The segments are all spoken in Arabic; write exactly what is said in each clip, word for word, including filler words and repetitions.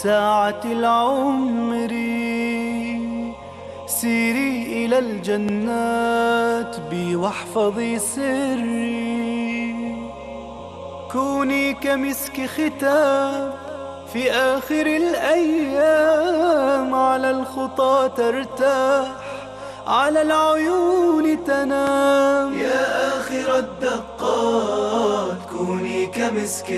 ساعة العمر سيري إلى الجنات بي واحفظي سري، كوني كمسك ختام في آخر الأيام، على الخطى ترتاح على العيون تنام. يا آخر الدقات كوني كمسك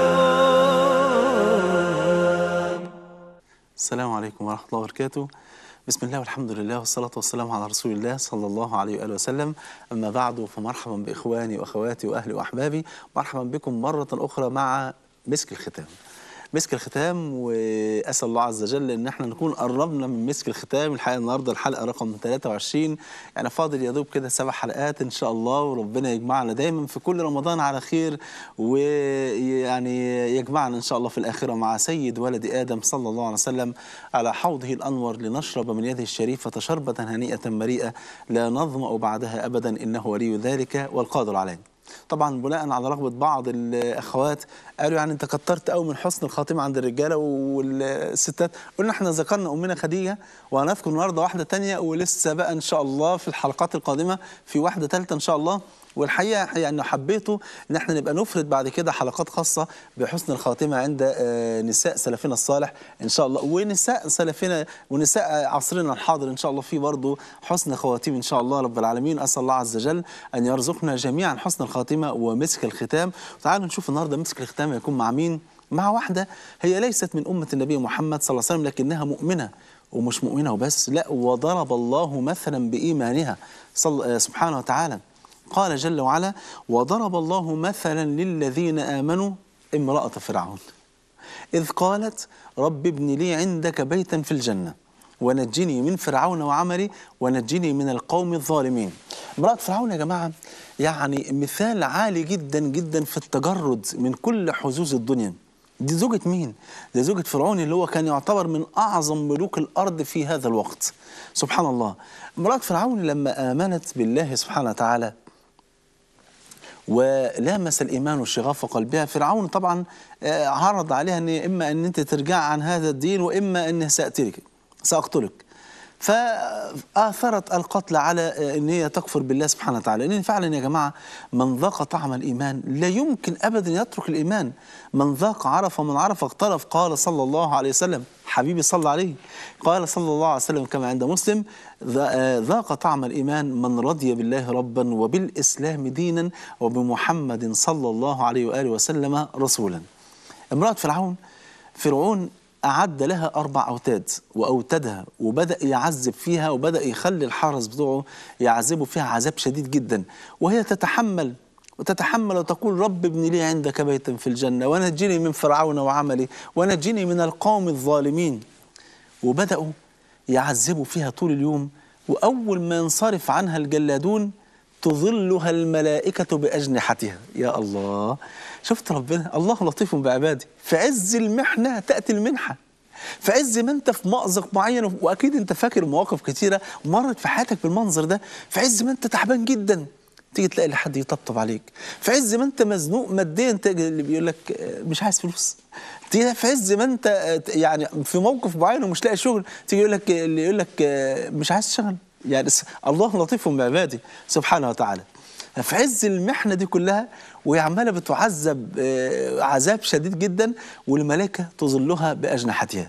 ختام. السلام عليكم ورحمة الله وبركاته. بسم الله والحمد لله والصلاة والسلام على رسول الله صلى الله عليه وآله وسلم. أما بعد، فمرحبا بإخواني وأخواتي وأهلي وأحبابي، مرحبا بكم مرة أخرى مع مسك الختام. مسك الختام، وأسأل الله عز وجل إن احنا نكون قربنا من مسك الختام. الحقيقة النهاردة الحلقة رقم ثلاثة وعشرين، يعني فاضل يا دوب كده سبع حلقات إن شاء الله، وربنا يجمعنا دايما في كل رمضان على خير، ويعني يجمعنا إن شاء الله في الآخرة مع سيد ولد آدم صلى الله عليه وسلم على حوضه الأنور، لنشرب من يده الشريفة شربة هنيئة مريئة لا نظمأ بعدها أبدا، إنه ولي ذلك والقادر عليه. طبعا بناء على رغبة بعض الأخوات قالوا يعني أنت كترت قوي من حسن الخاتمة عند الرجالة والستات. قلنا احنا ذكرنا أمنا خديجة، وهنذكر النهارده واحدة تانية، ولسه بقى إن شاء الله في الحلقات القادمة في واحدة ثالثة إن شاء الله. والحقيقة يعني حبيته إن احنا نبقى نفرد بعد كده حلقات خاصة بحسن الخاتمة عند نساء سلفنا الصالح إن شاء الله، ونساء سلفنا ونساء عصرنا الحاضر إن شاء الله، في برضه حسن خواتيم إن شاء الله رب العالمين. أسأل الله عز وجل أن يرزقنا جميعا حسن الخاتمة ومسك الختام. تعالوا نشوف النهارده مسك الختام يكون مع مين؟ مع واحدة هي ليست من أمة النبي محمد صلى الله عليه وسلم، لكنها مؤمنة، ومش مؤمنة وبس، لا، وضرب الله مثلا بإيمانها سبحانه وتعالى. قال جل وعلا: وضرب الله مثلا للذين آمنوا امرأة فرعون إذ قالت رب ابن لي عندك بيتا في الجنة ونجني من فرعون وعملي ونجني من القوم الظالمين. امرأة فرعون يا جماعة يعني مثال عالي جدا جدا في التجرد من كل حظوظ الدنيا. دي زوجة مين؟ دي زوجة فرعون اللي هو كان يعتبر من أعظم ملوك الأرض في هذا الوقت. سبحان الله. امرأة فرعون لما آمنت بالله سبحانه وتعالى ولامس الإيمان شغاف قلبها، فرعون طبعا عرض عليها أن إما أن أنت ترجع عن هذا الدين وإما أن سأقتلك سأقتلك فآثرت القتل على أن هي تكفر بالله سبحانه وتعالى. لأن فعلا يا جماعة من ذاق طعم الإيمان لا يمكن أبدا يترك الإيمان. من ذاق عرف، من عرف اغترف. قال صلى الله عليه وسلم، حبيبي صلى عليه، قال صلى الله عليه وسلم كما عند مسلم: ذاق طعم الإيمان من رضي بالله ربا وبالإسلام دينا وبمحمد صلى الله عليه وآله وسلم رسولا. امرأة فرعون فرعون أعد لها أربع أوتاد وأوتدها، وبدأ يعذب فيها، وبدأ يخلي الحرس بتوعه يعذبوا فيها عذاب شديد جدا، وهي تتحمل وتتحمل وتقول رب ابن لي عندك بيتا في الجنة ونجني من فرعون وعملي ونجني من القوم الظالمين. وبدأوا يعذبوا فيها طول اليوم، وأول ما ينصرف عنها الجلادون تظلها الملائكة بأجنحتها. يا الله، شفت ربنا الله لطيف بعباده. في عز المحنة تأتي المنحة، في عز ما انت في مأزق معين، واكيد انت فاكر مواقف كتيرة مرت في حياتك بالمنظر ده. في عز ما انت تعبان جدا تيجي تلاقي لحد يطبطب عليك، في عز ما انت مزنوق ماديا انت اللي بيقول لك مش عايز فلوس، تيجي في عز ما انت يعني في موقف معين ومش لاقي شغل تيجي يقول لك اللي يقول لك مش عايز تشتغل. يعني الله لطيف بعباده سبحانه وتعالى. في عز المحنة دي كلها وهي عمالة بتعذب عذاب شديد جدا، والملائكة تظلها بأجنحتها.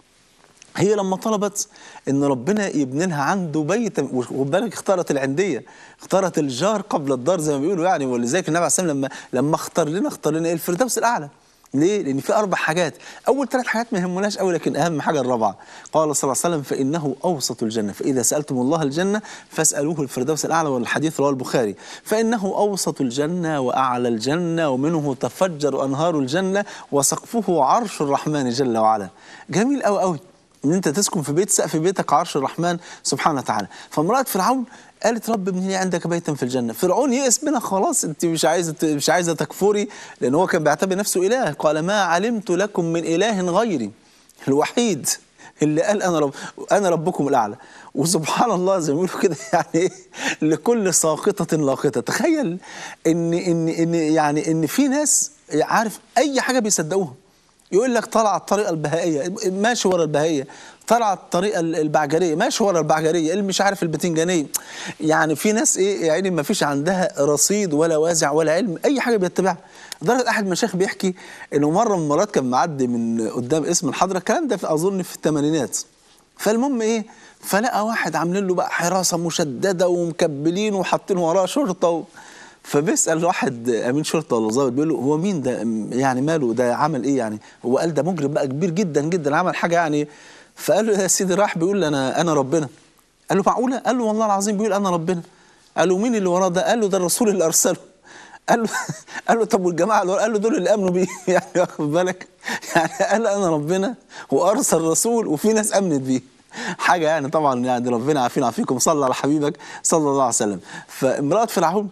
هي لما طلبت ان ربنا يبني لها عنده بيت، وخد بالك اختارت العنديه، اختارت الجار قبل الدار زي ما بيقولوا يعني. ولذلك النبي عليه الصلاه والسلام لما لما اختار لنا اختار لنا الفردوس الاعلى. ليه؟ لان في اربع حاجات، اول ثلاث حاجات ما يهمناش قوي، لكن اهم حاجه الرابعه. قال صلى الله عليه وسلم: فانه اوسط الجنه، فاذا سالتم الله الجنه فاسالوه الفردوس الاعلى. والحديث رواه البخاري. فانه اوسط الجنه واعلى الجنه ومنه تفجر انهار الجنه وسقفه عرش الرحمن جل وعلا. جميل قوي قوي ان انت تسكن في بيت سقف بيتك عرش الرحمن سبحانه وتعالى. فامرأة فرعون قالت رب ابن لي عندك بيتا في الجنة. فرعون يئس منها، خلاص انت مش عايزه مش عايزه تكفري، لان هو كان بيعتبر نفسه اله. قال ما علمت لكم من اله غيري، الوحيد اللي قال انا رب انا ربكم الاعلى. وسبحان الله زي ما بيقولوا كده يعني لكل ساقطة لاقطة. تخيل ان ان ان يعني ان في ناس عارف اي حاجه بيصدقوها. يقول لك طلع الطريقه البهائيه ماشي ورا البهائيه، طلع الطريقه البعجريه ماشي ورا البعجريه، اللي مش عارف البتنجانيه. يعني في ناس ايه يعني ما فيش عندها رصيد ولا وازع ولا علم، اي حاجه بيتبعها. لدرجه احد المشايخ بيحكي انه مره من المرات كان معدي من قدام اسم الحضره، الكلام ده في اظن في الثمانينات. فالمهم ايه، فلقى واحد عاملين له بقى حراسه مشدده ومكبلين وحاطين وراه شرطه و... فبيسال واحد امين شرطه ولا ظابط بيقول له هو مين ده يعني ماله ده عمل ايه يعني؟ هو قال ده مجرم بقى كبير جدا جدا عمل حاجه يعني. فقال له يا سيدي راح بيقول انا انا ربنا. قال له معقوله؟ قال له والله العظيم بيقول انا ربنا. قال له مين اللي وراه ده؟ قال له ده الرسول اللي ارسله. قال له قال له طب والجماعه اللي وراه؟ قال له دول اللي امنوا بيه. يعني واخد بالك، يعني قال انا ربنا وارسل رسول وفي ناس امنت بيه. حاجه يعني طبعا يعني ربنا عافينا عافيكم. صلى على حبيبك صلى الله عليه وسلم. فامراه فرعون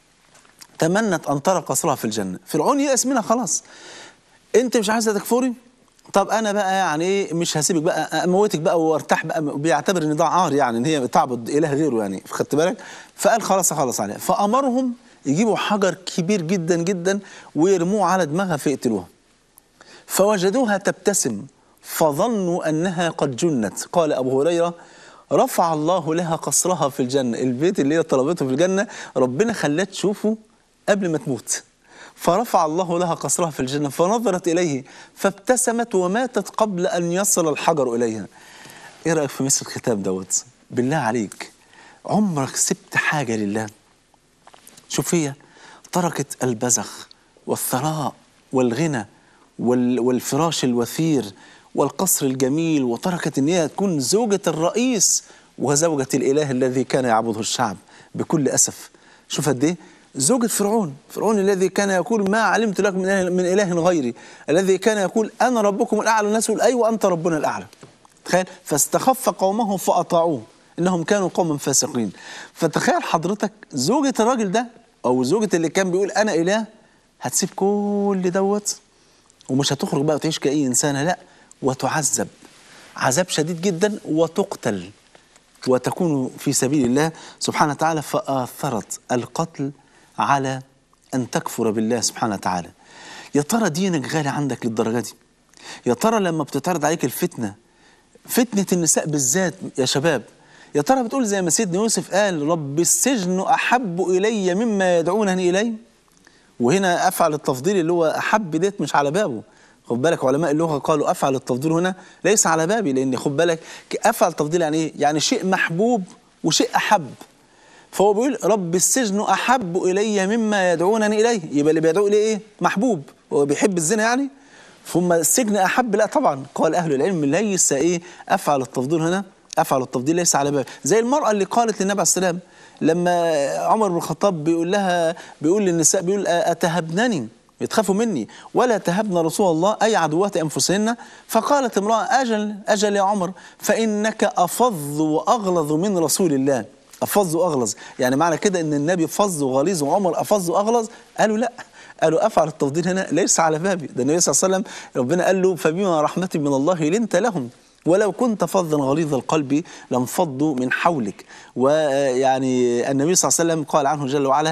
تمنت ان ترى قصرها في الجنه. فرعون يأس منها خلاص، انت مش عايزه تكفري؟ طب انا بقى يعني ايه مش هسيبك بقى، اموتك بقى وارتاح بقى. بيعتبر ان ده عار يعني ان هي تعبد اله غيره يعني، خدت بالك؟ فقال خلاص خلاص عليها. فامرهم يجيبوا حجر كبير جدا جدا ويرموه على دماغها فيقتلوها. فوجدوها تبتسم فظنوا انها قد جنت. قال ابو هريره رفع الله لها قصرها في الجنه، البيت اللي هي طلبته في الجنه ربنا خلاها تشوفه قبل ما تموت. فرفع الله لها قصرها في الجنة فنظرت إليه فابتسمت وماتت قبل أن يصل الحجر إليها. إيه رأيك في مثل الختام دوت؟ بالله عليك عمرك سبت حاجة لله؟ شوف هي تركت البزخ والثراء والغنى والفراش الوثير والقصر الجميل، وتركت أن هي تكون زوجة الرئيس وزوجة الإله الذي كان يعبده الشعب بكل أسف. شوف قد إيه زوجة فرعون، فرعون الذي كان يقول ما علمت لكم من إله, من إله غيري، الذي كان يقول أنا ربكم الأعلى. الناس يقول أيوة أنت ربنا الأعلى. تخيل، فاستخف قومه فأطاعوه إنهم كانوا قوما فاسقين. فتخيل حضرتك زوجة الراجل ده أو زوجة اللي كان بيقول أنا إله هتسيب كل دوت ومش هتخرج بقى وتعيش كأي إنسانة، لا، وتعذب عذاب شديد جدا وتقتل وتكون في سبيل الله سبحانه وتعالى. فآثرت القتل على أن تكفر بالله سبحانه وتعالى. يا ترى دينك غالي عندك للدرجة دي؟ يا ترى لما بتتعرض عليك الفتنة، فتنة النساء بالذات يا شباب، يا ترى بتقول زي ما سيدنا يوسف قال رب السجن أحب إلي مما يدعونني إليه؟ وهنا أفعل التفضيل اللي هو أحب ديت مش على بابه. خد بالك علماء اللغة قالوا أفعل التفضيل هنا ليس على بابي، لأن خد بالك أفعل التفضيل يعني إيه؟ يعني شيء محبوب وشيء أحب. فهو بيقول رب السجن أحب إلي مما يدعونني إليه، يبقى اللي بيدعو إليه إيه؟ محبوب، هو بيحب الزنا يعني؟ ثم السجن أحب؟ لا طبعا. قال أهل العلم ليس إيه أفعل التفضيل هنا، أفعل التفضيل ليس على باب. زي المرأة اللي قالت للنبي عليه السلام لما عمر بن الخطاب بيقول لها، بيقول للنساء بيقول أتهبنني، يتخافوا مني ولا تهبن رسول الله أي عدوات أنفسهن. فقالت امرأة أجل أجل يا عمر فإنك أفظ وأغلظ من رسول الله. أفظ وأغلظ يعني معنى كده إن النبي فظ وغليظ وعمر أفظ وأغلظ؟ قالوا لا، قالوا أفعل التفضيل هنا ليس على بابي، ده النبي صلى الله عليه وسلم ربنا قال له فبما رحمة من الله لنت لهم ولو كنت فظا غليظ القلب لانفضوا من حولك. ويعني النبي صلى الله عليه وسلم قال عنه جل وعلا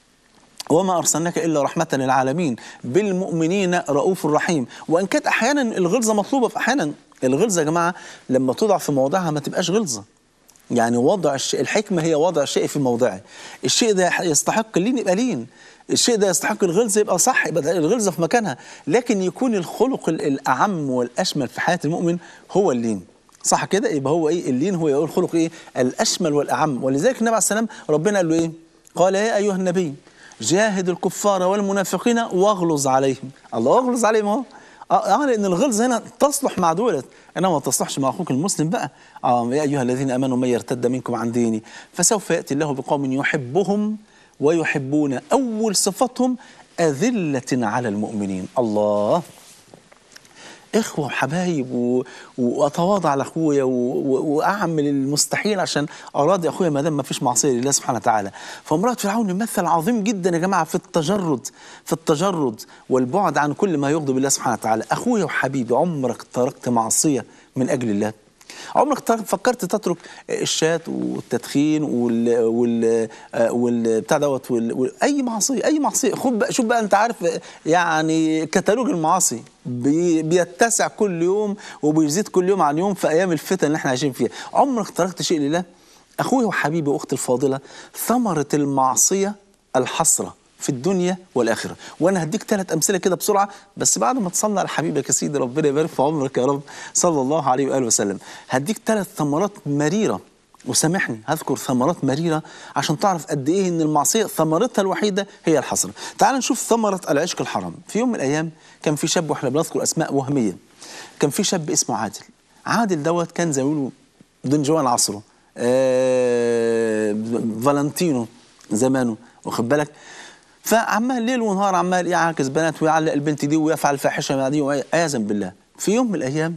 وما أرسلناك إلا رحمة للعالمين بالمؤمنين رؤوف رحيم. وإن كانت أحيانا الغلظة مطلوبة، في أحيانا الغلظة يا جماعة لما توضع في موضعها ما تبقاش غلظة، يعني وضع الشيء، الحكمة هي وضع الشيء في موضعه. الشيء ده يستحق اللين يبقى لين، الشيء ده يستحق الغلظة يبقى صح، يبقى الغلظة في مكانها، لكن يكون الخلق الأعم والأشمل في حياة المؤمن هو اللين، صح كده؟ يبقى هو إيه اللين؟ هو يقول الخلق إيه الأشمل والأعم. ولذلك النبي عليه السلام ربنا قال له إيه؟ قال يا أيها النبي جاهد الكفار والمنافقين واغلظ عليهم. الله اغلظ عليهم اهو. اه لان الغلظ هنا تصلح مع دولت انما ما تصلحش مع اخوك المسلم بقى. اه يا ايها الذين امنوا من يرتد منكم عن ديني فسوف ياتي الله بقوم يحبهم ويحبون. اول صفتهم اذله على المؤمنين. الله، إخوة وحبايب و... وأتواضع لأخويا و... وأعمل المستحيل عشان أراضي أخويا ما دام ما فيش معصية لله سبحانه وتعالى. فامرأة فرعون مثل عظيم جدا يا جماعة في التجرد، في التجرد والبعد عن كل ما يغضب الله سبحانه وتعالى. أخويا وحبيبي عمرك تركت معصية من أجل الله؟ عمرك فكرت تترك الشات والتدخين وال وال والبتاع دوت وال... اي معصيه اي معصيه. خد بقى شوف بقى، انت عارف يعني كتالوج المعاصي بي... بيتسع كل يوم وبيزيد كل يوم عن يوم في ايام الفتن اللي احنا عايشين فيها. عمرك تركت شيء لله؟ اخوي وحبيبي واختي الفاضله، ثمره المعصيه الحسره في الدنيا والآخرة. وأنا هديك ثلاث أمثلة كده بسرعة، بس بعد ما تصلي على حبيبك يا سيدي ربنا يبارك في عمرك يا رب صلى الله عليه وآله وسلم. هديك ثلاث ثمرات مريرة، وسامحني هذكر ثمرات مريرة عشان تعرف قد إيه إن المعصية ثمرتها الوحيدة هي الحسرة. تعال نشوف ثمرة العشق الحرام. في يوم من الأيام كان في شاب، وإحنا بنذكر أسماء وهمية، كان في شاب اسمه عادل. عادل دوت كان زي ما بيقولوا دون جوان عصره، آه فالنتينو زمانه، واخد بالك؟ فعمال ليل ونهار عمال يعاكس بنات ويعلق البنت دي ويفعل فاحشه مع دي عياذا بالله. في يوم من الايام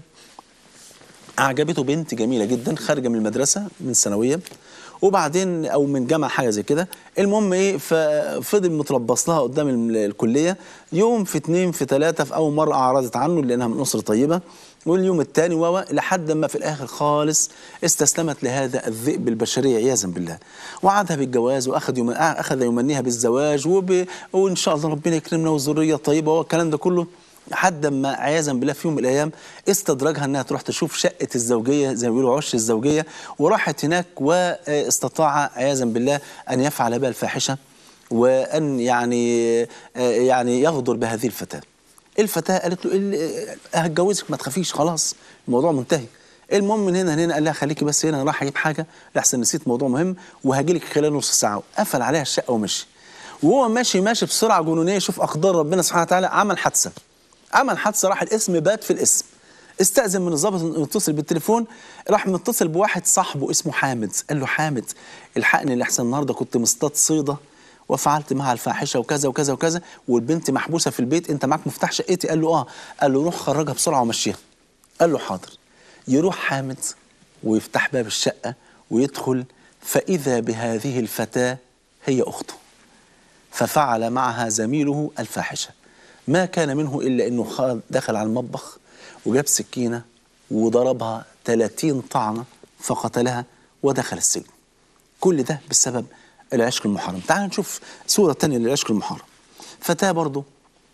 اعجبته بنت جميله جدا خارجه من المدرسه من ثانويه وبعدين او من جامعه حاجه زي كده. المهم ايه، ففضل متربص لها قدام الكليه يوم في اتنين في تلاته. في اول مره اعرضت عنه لانها من اسره طيبه، واليوم الثاني و لحد ما في الاخر خالص استسلمت لهذا الذئب البشريه عياذا بالله، وعدها بالجواز واخذ يوم اخذ يمنيها بالزواج وب... وان شاء الله ربنا يكرمنا والذريه طيبه والكلام ده كله، لحد ما عياذا بالله في يوم من الايام استدرجها انها تروح تشوف شقه الزوجيه زي ما بيقولوا عش الزوجيه، وراحت هناك واستطاع عياذا بالله ان يفعل بها الفاحشه وان يعني يعني يغدر بهذه الفتاه. الفتاه قالت له هتجوزك ما تخافيش خلاص الموضوع منتهي. المهم من هنا لهنا قال لها خليكي بس هنا، انا راح اجيب حاجه لحسن نسيت موضوع مهم وهاجي لك خلال نص ساعه. قفل عليها الشقه ومشي، وهو ماشي ماشي بسرعه جنونيه. شوف اقدار ربنا سبحانه وتعالى، عمل حادثه عمل حادثه راح الاسم بات في الاسم. استأذن من الضابط انه يتصل بالتليفون، راح متصل بواحد صاحبه اسمه حامد، قال له حامد الحقني لحسن النهارده كنت مصطاد صيده وفعلت معها الفاحشه وكذا وكذا وكذا والبنت محبوسه في البيت، انت معاك مفتاح شقتي؟ قال له اه. قال له روح خرجها بسرعه ومشيها. قال له حاضر. يروح حامد ويفتح باب الشقه ويدخل، فاذا بهذه الفتاه هي اخته، ففعل معها زميله الفاحشه. ما كان منه الا انه دخل على المطبخ وجاب سكينه وضربها ثلاثين طعنه فقتلها ودخل السجن. كل ده بسبب العشق المحرم. تعال نشوف صورة تانية للعشق المحرم. فتاة برضو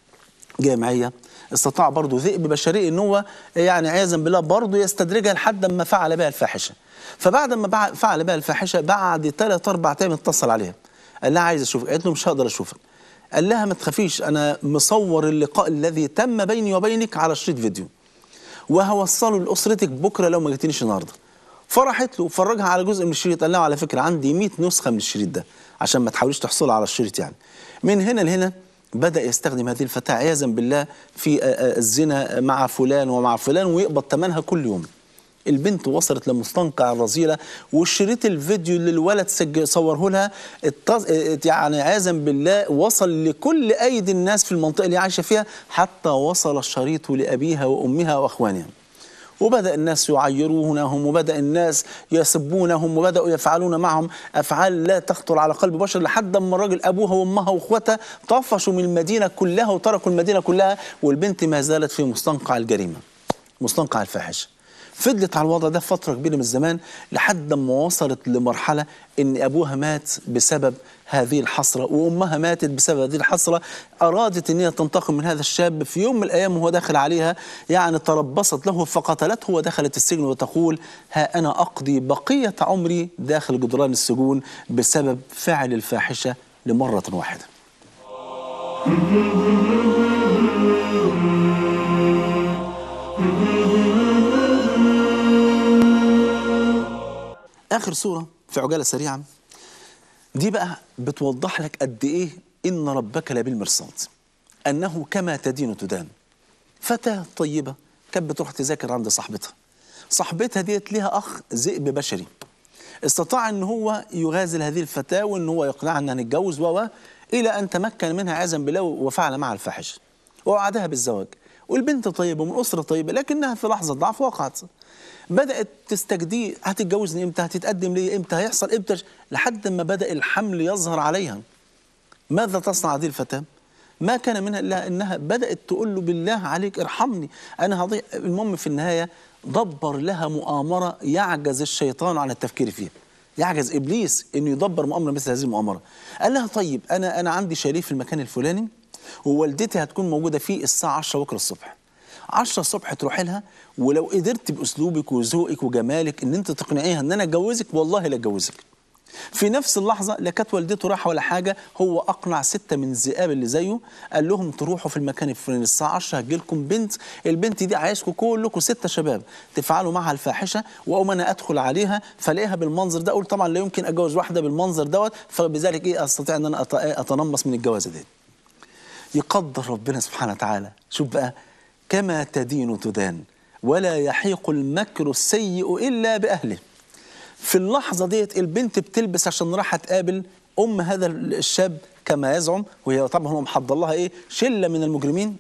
جامعية استطاع برضو ذئب بشري ان هو يعني عياذا بالله برضو يستدرجها لحد ما فعل بها الفاحشة. فبعد ما فعل بها الفاحشة بعد ثلاث اربع ايام اتصل عليها، قال لها عايز اشوفك. قالت له مش هقدر اشوفك. قال لها ما تخافيش، انا مصور اللقاء الذي تم بيني وبينك على شريط فيديو وهوصله لاسرتك بكره لو ما جيتنيش النهارده. فرحت له وفرجها على جزء من الشريط، قال لها على فكره عندي مئة نسخه من الشريط ده عشان ما تحاوليش تحصل على الشريط. يعني من هنا لهنا بدأ يستخدم هذه الفتاة عياذا بالله في الزنا مع فلان ومع فلان ويقبض ثمنها كل يوم. البنت وصلت لمستنقع الرذيله، والشريط الفيديو اللي الولد سجل صوره لها يعني عياذا بالله وصل لكل ايدي الناس في المنطقه اللي عايشه فيها، حتى وصل الشريط لابيها وامها واخوانها. وبدأ الناس يعيرونهم وبدأ الناس يسبونهم وبدأوا يفعلون معهم أفعال لا تخطر على قلب بشر، لحد ما الراجل أبوها وأمها وأخواتها طفشوا من المدينة كلها وتركوا المدينة كلها، والبنت ما زالت في مستنقع الجريمة مستنقع الفاحشة. فضلت على الوضع ده فترة كبيرة من الزمان لحد ما وصلت لمرحلة إن أبوها مات بسبب هذه الحسرة وأمها ماتت بسبب هذه الحسرة. أرادت أن هي تنتقم من هذا الشاب. في يوم من الأيام وهو داخل عليها يعني تربصت له فقتلته ودخلت السجن، وتقول ها أنا أقضي بقية عمري داخل جدران السجون بسبب فعل الفاحشة لمرة واحدة. آخر صورة في عجالة سريعة دي بقى بتوضح لك قد إيه إن ربك لبالمرصاد، أنه كما تدين تدان. فتاة طيبة كانت بتروح تذاكر عند صاحبتها، صاحبتها ديت ليها أخ ذئب بشري، استطاع أن هو يغازل هذه الفتاة وأن هو يقنعها أنها نتجوز و إلى أن تمكن منها عياذا بالله وفعل معها الفاحشة ووعدها بالزواج. والبنت طيبة ومن أسرة طيبة، لكنها في لحظة ضعف وقعت. بدأت تستجدي هتتجوزني امتى، هتتقدم لي امتى، هيحصل امتى، لحد ما بدأ الحمل يظهر عليها. ماذا تصنع هذه الفتاة؟ ما كان منها إلا أنها بدأت تقول له بالله عليك ارحمني أنا هضيع. المهم في النهاية دبر لها مؤامرة يعجز الشيطان عن التفكير فيها، يعجز إبليس إنه يدبر مؤامرة مثل هذه المؤامرة. قال لها طيب أنا أنا عندي شاليه في المكان الفلاني ووالدتي هتكون موجودة فيه الساعة عشرة بكرة الصبح، عشرة الصبح تروحي لها، ولو قدرت بأسلوبك وذوقك وجمالك إن أنت تقنعيها إن أنا أتجوزك والله لا أتجوزك. في نفس اللحظة لا كانت والدته راحة ولا حاجة، هو أقنع ستة من الذئاب اللي زيه، قال لهم تروحوا في المكان الفلاني الساعة عشرة هتجيلكم بنت، البنت دي عايزكم كلكم ستة شباب تفعلوا معها الفاحشة، وأقوم أنا أدخل عليها فلاقيها بالمنظر ده، أقول طبعا لا يمكن أتجوز واحدة بالمنظر دوت، فبذلك إيه أستطيع أن أنا أتنمص من الجوازة دي. يقدر ربنا سبحانه وتعالى. شوف بقى، كما تدين تدان ولا يحيق المكر السيء إلا بأهله. في اللحظة ديت البنت بتلبس عشان راح تقابل أم هذا الشاب كما يزعم، وهي طبعا هو محضر لها إيه شلة من المجرمين.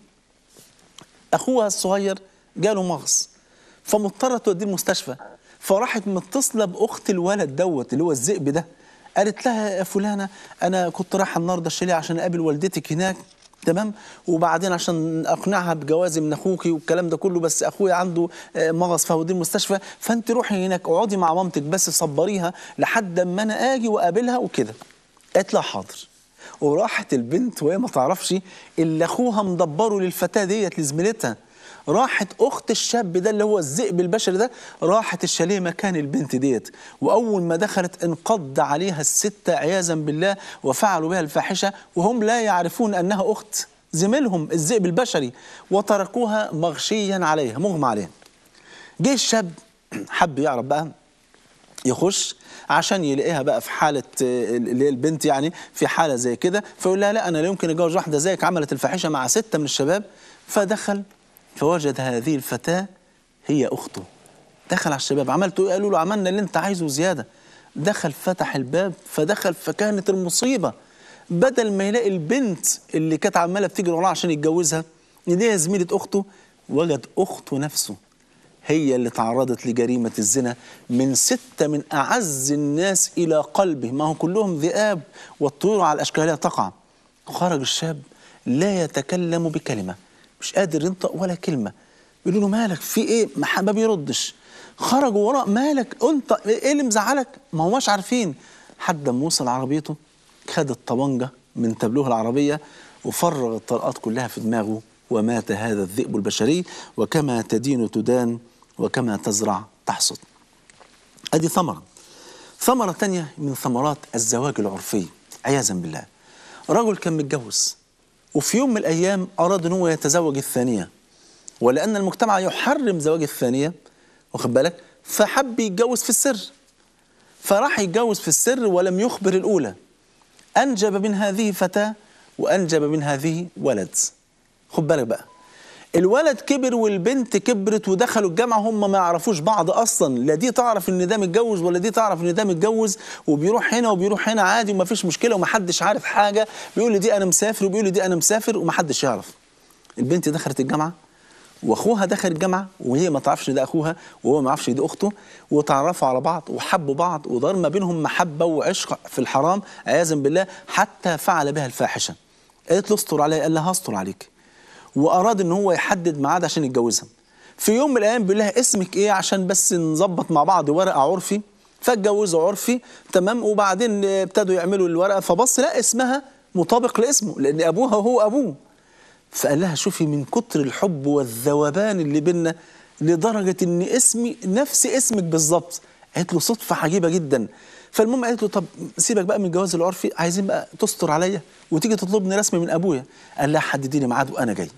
أخوها الصغير جاله مغص فمضطرة توديه المستشفى، فراحت متصلة بأخت الولد دوت اللي هو الذئب ده، قالت لها يا فلانة أنا كنت رايحة النهاردة الشلة عشان أقابل والدتك هناك، تمام، وبعدين عشان اقنعها بجوازي من اخوكي والكلام ده كله، بس اخويا عنده مغص فهوديه المستشفى، فانت روحي هناك اقعدي مع مامتك بس صبريها لحد اما انا اجي واقابلها وكده. قالت لها حاضر. وراحت البنت وهي ما تعرفش اللي اخوها مدبره للفتاه ديت لزميلتها، راحت اخت الشاب ده اللي هو الذئب البشري ده، راحت الشاليه مكان البنت ديت، واول ما دخلت انقض عليها الستة عياذا بالله وفعلوا بها الفاحشه وهم لا يعرفون انها اخت زميلهم الذئب البشري، وتركوها مغشيا عليها مغمى عليها. جه الشاب حب يعرف بقى يخش عشان يلاقيها بقى في حاله اللي هي البنت يعني في حاله زي كده، فيقول لها لا انا لا يمكن اتجوز واحده زيك عملت الفاحشه مع سته من الشباب. فدخل فوجد هذه الفتاة هي أخته. دخل على الشباب، عملتوا إيه؟ قالوا له عملنا اللي أنت عايزه زيادة. دخل فتح الباب فدخل فكانت المصيبة، بدل ما يلاقي البنت اللي كانت عمالة بتجري وراه عشان يتجوزها يلاقيها زميلة أخته، وجد أخته نفسه هي اللي تعرضت لجريمة الزنا من ستة من أعز الناس إلى قلبه، ما هو كلهم ذئاب والطيور على أشكالها تقع. خرج الشاب لا يتكلم بكلمة، مش قادر ينطق ولا كلمة. بيقولوا له مالك في ايه؟ ما بيردش. خرجوا وراه مالك انت ايه اللي مزعلك؟ ما هواش عارفين. حد ما وصل عربيته خد الطبنجة من تابلوه العربية وفرغ الطلقات كلها في دماغه، ومات هذا الذئب البشري. وكما تدين تدان وكما تزرع تحصد. ادي ثمرة. ثمرة تانية من ثمرات الزواج العرفي عياذا بالله. رجل كان متجوز وفي يوم من الأيام أراد أن هو يتزوج الثانية، ولأن المجتمع يحرم زواج الثانية واخد بالك، فحب يتجوز في السر، فراح يتجوز في السر ولم يخبر الأولى. أنجب من هذه فتاة وأنجب من هذه ولد. خد بالك بقى، الولد كبر والبنت كبرت ودخلوا الجامعة هم ما يعرفوش بعض أصلا، لا دي تعرف إن ده متجوز ولا دي تعرف إن ده متجوز، وبيروح هنا وبيروح هنا عادي وما فيش مشكلة ومحدش عارف حاجة، بيقول لي دي أنا مسافر وبيقول لي دي أنا مسافر ومحدش يعرف. البنت دخلت الجامعة وأخوها دخل الجامعة وهي ما تعرفش ده أخوها وهو ما يعرفش دي أخته، وتعرفوا على بعض وحبوا بعض ودار ما بينهم محبة وعشق في الحرام عياذا بالله، حتى فعل بها الفاحشة. قالت له استر عليا، قال لها هستر عليك، وأراد إن هو يحدد ميعاد عشان يتجوزها. في يوم من الأيام بيقول لها اسمك إيه عشان بس نظبط مع بعض ورقة عرفي، فاتجوزوا عرفي تمام، وبعدين ابتدوا يعملوا الورقة فبص لا اسمها مطابق لاسمه لأن أبوها هو أبوه. فقال لها شوفي من كتر الحب والذوبان اللي بينا لدرجة إن اسمي نفس اسمك بالظبط. قالت له صدفة عجيبة جدا. فالمهم قالت له طب سيبك بقى من الجواز العرفي، عايزين بقى تستر عليا وتيجي تطلبني رسمي من ابويا. قال لها حددي لي ميعاد وانا جاي.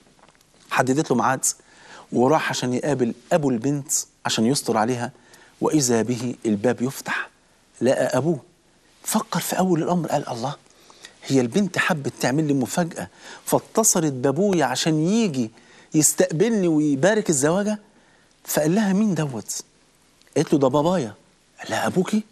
حددت له ميعاد وراح عشان يقابل ابو البنت عشان يستر عليها، واذا به الباب يفتح لقى ابوه. فكر في اول الامر قال الله، هي البنت حبت تعمل لي مفاجاه فاتصلت بابويا عشان يجي يستقبلني ويبارك الزواجه. فقال لها مين دوت؟ قالت له ده بابايا. قال لها ابوكي؟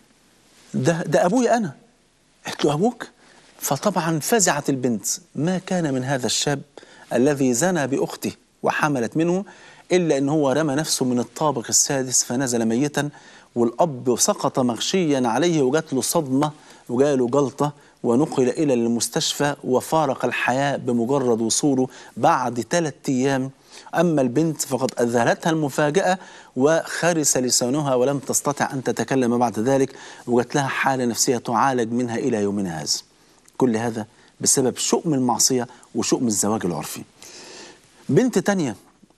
ده ده ابويا انا. قالت له ابوك؟ فطبعا فزعت البنت. ما كان من هذا الشاب الذي زنى باخته وحملت منه الا ان هو رمى نفسه من الطابق السادس فنزل ميتا، والاب سقط مغشيا عليه وجات له صدمه وجاله جلطه ونقل إلى المستشفى وفارق الحياة بمجرد وصوله بعد ثلاثة أيام. أما البنت فقد أذهلتها المفاجأة وخرس لسانها ولم تستطع أن تتكلم بعد ذلك، وجت لها حالة نفسية تعالج منها إلى يومنا هذا. كل هذا بسبب شؤم المعصية وشؤم الزواج العرفي. بنت تانية،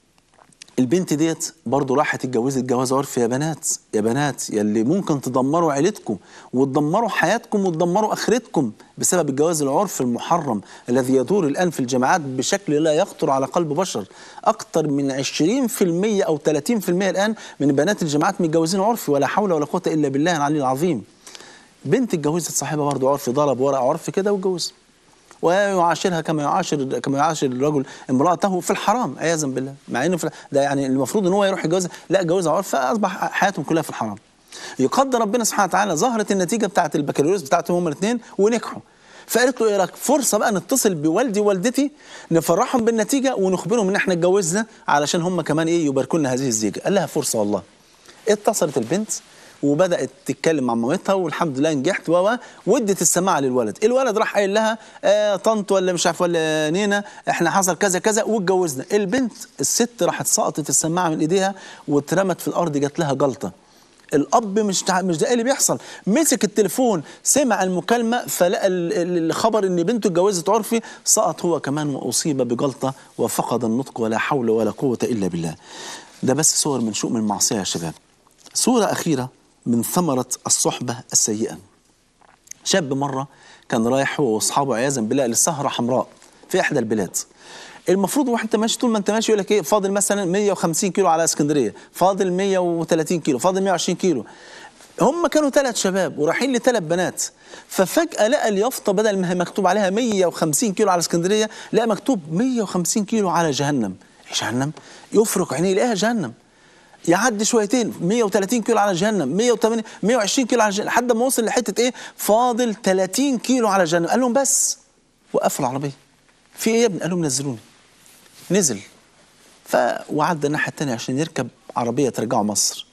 البنت ديت برضو راحت اتجوزت جواز عرفي. يا بنات يا بنات يلي ممكن تدمروا عيلتكم وتدمروا حياتكم وتدمروا آخرتكم بسبب الجواز العرفي المحرم الذي يدور الآن في الجامعات بشكل لا يخطر على قلب بشر. أكثر من عشرين في المية أو ثلاثين في المية الآن من بنات الجامعات متجوزين عرفي، ولا حول ولا قوة إلا بالله العلي العظيم. بنت اتجوزت صاحبها برضو عرفي، ضرب ورقة عرفي كده واتجوزها، ويعاشرها كما يعاشر كما يعاشر الرجل امرأته في الحرام عياذا بالله، مع انه ده يعني المفروض ان هو يروح يتجوزها، لا جوزها عرف، فاصبح حياتهم كلها في الحرام. يقدر ربنا سبحانه وتعالى ظهرت النتيجه بتاعه البكالوريوس بتاعتهم هم الاثنين ونجحوا، فقالت له ايه رايك فرصه بقى نتصل بوالدي ووالدتي نفرحهم بالنتيجه ونخبرهم ان احنا اتجوزنا علشان هم كمان ايه يباركوا لنا هذه الزيجه. قال لها فرصه والله. اتصلت البنت وبدات تتكلم مع مامتها والحمد لله نجحت و ودت السماعه للولد. الولد راح قايل لها آه طنط ولا مش عارف ولا نينا احنا حصل كذا كذا واتجوزنا. البنت الست راحت سقطت السماعه من ايديها واترمت في الارض، جات لها جلطه. الاب مش مش ده اللي بيحصل، مسك التليفون سمع المكالمه فلقى الخبر ان بنته اتجوزت عرفي، سقط هو كمان واصيب بجلطه وفقد النطق ولا حول ولا قوه الا بالله. ده بس صور من شؤم المعصيه يا شباب. صوره اخيره من ثمرة الصحبة السيئة. شاب مرة كان رايح هو واصحابه عياذا بالله للسهرة حمراء في إحدى البلاد. المفروض وانت ماشي طول ما انت ماشي يقول لك ايه فاضل مثلا مية وخمسين كيلو على اسكندرية، فاضل مية وثلاثين كيلو، فاضل مية وعشرين كيلو. هم كانوا ثلاث شباب ورايحين لثلاث بنات، ففجأة لقى اليافطة بدل ما هي مكتوب عليها مية وخمسين كيلو على اسكندرية لقى مكتوب مية وخمسين كيلو على جهنم. جهنم؟ يفرق عينيه يلاقيها جهنم. يعدي شويتين مية وثلاثين كيلو على جهنم، مية وثمانين مية وعشرين كيلو على جهنم، لحد ما وصل لحته ايه فاضل ثلاثين كيلو على جهنم. قال لهم بس، وقفوا العربيه. في ايه يا ابني؟ قال لهم نزلوني. نزل ف وعدى الناحيه الثانيه عشان يركب عربيه ترجعه مصر.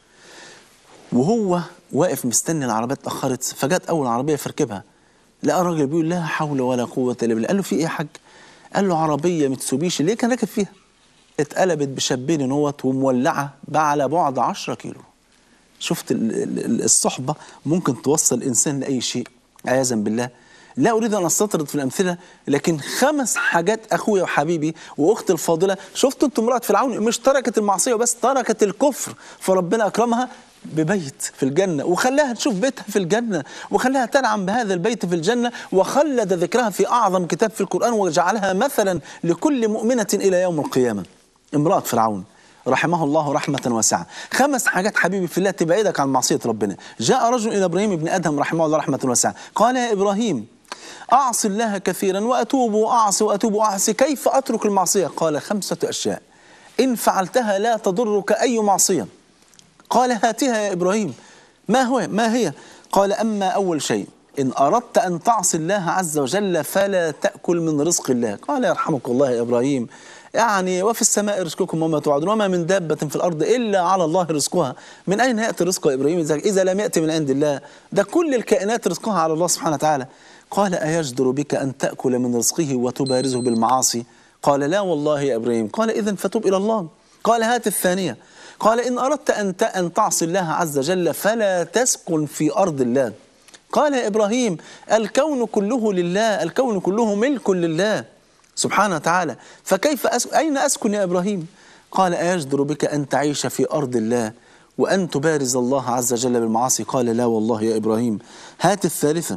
وهو واقف مستني العربيه اتاخرت، فجت اول عربيه فركبها لقى الراجل بيقول لا حول ولا قوه الا بالله. قال له في ايه يا حاج؟ قال له عربيه متسوبيشي ليه كان راكب فيها اتقلبت بشابين نوت ومولعه على بعد عشرة كيلو. شفت الصحبه ممكن توصل الانسان لاي شيء عياذا بالله. لا اريد ان استطرد في الامثله، لكن خمس حاجات اخويا وحبيبي واختي الفاضله. شفتوا انتم امراه فرعون مش تركت المعصيه وبس، تركت الكفر، فربنا اكرمها ببيت في الجنة وخلاها تشوف بيتها في الجنة وخلاها تنعم بهذا البيت في الجنة وخلد ذكرها في أعظم كتاب في القرآن وجعلها مثلا لكل مؤمنة إلى يوم القيامة. امرأة فرعون رحمه الله رحمة واسعة. خمس حاجات حبيبي في الله تبعدك عن معصية ربنا. جاء رجل إلى إبراهيم بن أدهم رحمه الله رحمة واسعة قال يا إبراهيم أعصي الله كثيرا وأتوب وأعصي وأتوب وأعصي، كيف أترك المعصية؟ قال خمسة أشياء إن فعلتها لا تضرك أي معصية. قال هاتها يا إبراهيم. ما هو ما هي؟ قال أما أول شيء إن أردت أن تعصي الله عز وجل فلا تأكل من رزق الله. قال يرحمك الله يا إبراهيم، يعني وفي السماء رزقكم وما توعدون وما من دابة في الأرض إلا على الله رزقها. من أين يأتي رزق يا إبراهيم إذا لم يأتي من عند الله؟ ده كل الكائنات رزقها على الله سبحانه وتعالى. قال أيجدر بك أن تأكل من رزقه وتبارزه بالمعاصي؟ قال لا والله يا إبراهيم. قال إذن فتوب إلى الله. قال هات الثانية. قال إن أردت أن أن تعصي الله عز وجل فلا تسكن في أرض الله. قال يا إبراهيم الكون كله لله، الكون كله ملك لله سبحانه وتعالى، فكيف أسكن؟ أين أسكن يا إبراهيم؟ قال أيجدر بك أن تعيش في أرض الله وأن تبارز الله عز وجل بالمعاصي؟ قال لا والله يا إبراهيم. هات الثالثة.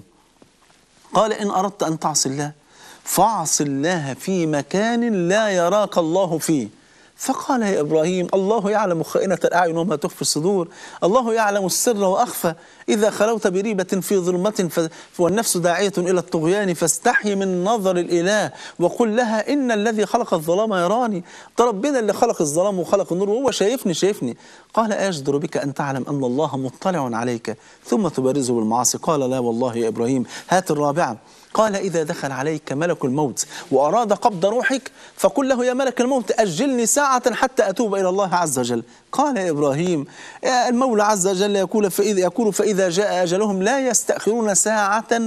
قال إن أردت أن تعصي الله فاعص الله في مكان لا يراك الله فيه. فقال يا إبراهيم الله يعلم خائنة الأعين وما تخفي الصدور، الله يعلم السر وأخفى، إذا خلوت بريبة في ظلمة والنفس داعية إلى الطغيان فاستحي من نظر الإله وقل لها إن الذي خلق الظلام يراني. ده ربنا اللي خلق الظلام وخلق النور وهو شايفني شايفني. قال أيجدر بك أن تعلم أن الله مطلع عليك ثم تبارزه بالمعاصي؟ قال لا والله يا إبراهيم. هات الرابعة. قال إذا دخل عليك ملك الموت وأراد قبض روحك فقل له يا ملك الموت أجلني ساعة حتى أتوب إلى الله عز وجل. قال يا إبراهيم المولى عز وجل يقول فإذا, يقول فإذا جاء أجلهم لا يستأخرون ساعة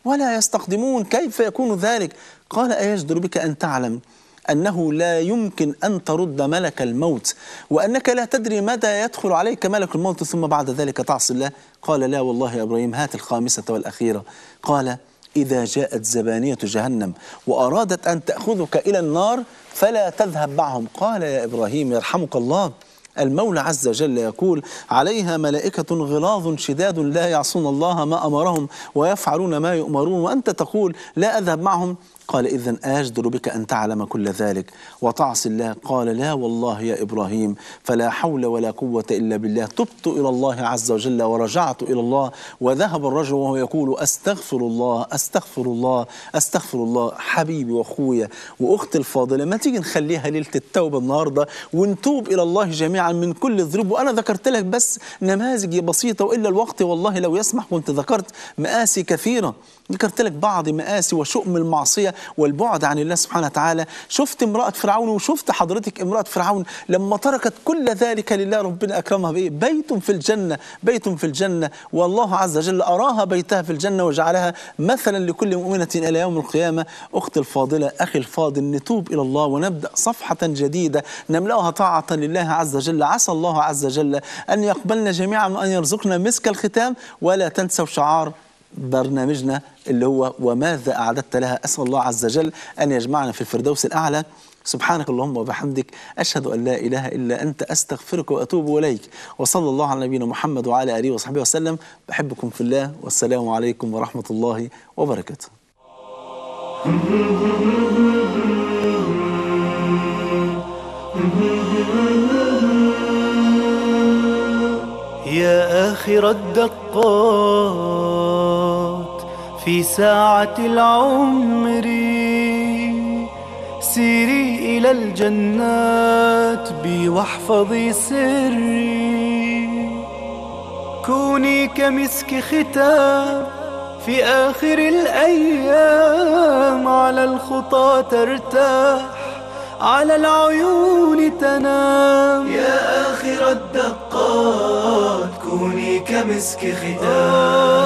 ولا يستقدمون، كيف يكون ذلك؟ قال أيجدر بك أن تعلم أنه لا يمكن أن ترد ملك الموت، وأنك لا تدري متى يدخل عليك ملك الموت ثم بعد ذلك تعصي الله؟ قال لا والله يا إبراهيم، هات الخامسة والأخيرة. قال إذا جاءت زبانية جهنم وأرادت أن تأخذك إلى النار فلا تذهب معهم. قال يا إبراهيم يرحمك الله، المولى عز وجل يقول عليها ملائكة غلاظ شداد لا يعصون الله ما أمرهم ويفعلون ما يؤمرون، وأنت تقول لا أذهب معهم. قال إذن أجدر بك أن تعلم كل ذلك وتعصي الله؟ قال لا والله يا إبراهيم، فلا حول ولا قوة إلا بالله، تبت إلى الله عز وجل ورجعت إلى الله. وذهب الرجل وهو يقول أستغفر الله أستغفر الله أستغفر الله. حبيبي وأخويا وأختي الفاضلة، ما تيجي نخليها ليلة التوبة النهاردة ونتوب إلى الله جميعا من كل الذنوب. وأنا ذكرت لك بس نماذج بسيطة، وإلا الوقت والله لو يسمح كنت ذكرت مآسي كثيرة، ذكرت لك بعض مآسي وشؤم المعصية والبعد عن الله سبحانه وتعالى. شفت امرأة فرعون، وشفت حضرتك امرأة فرعون لما تركت كل ذلك لله ربنا أكرمها بإيه؟ بيت في الجنة، بيت في الجنة، والله عز وجل أراها بيتها في الجنة وجعلها مثلا لكل مؤمنة إلى يوم القيامة. أختي الفاضلة أخي الفاضل، نتوب إلى الله ونبدأ صفحة جديدة نملأها طاعة لله عز وجل. عسى الله عز وجل أن يقبلنا جميعا وأن يرزقنا مسك الختام. ولا تنسوا شعار برنامجنا اللي هو وماذا أعددت لها. أسأل الله عز وجل أن يجمعنا في الفردوس الأعلى. سبحانك اللهم وبحمدك، أشهد أن لا إله إلا أنت، أستغفرك وأتوب إليك. وصلى الله على نبينا محمد وعلى آله وصحبه وسلم. بحبكم في الله، والسلام عليكم ورحمة الله وبركاته. يا آخر الدقات في ساعة العمر، سيري إلى الجنات بي واحفظي سري، كوني كمسك ختام في آخر الأيام، على الخطى ترتاح على العيون تنام. يا آخر الدقات كوني كمسك ختام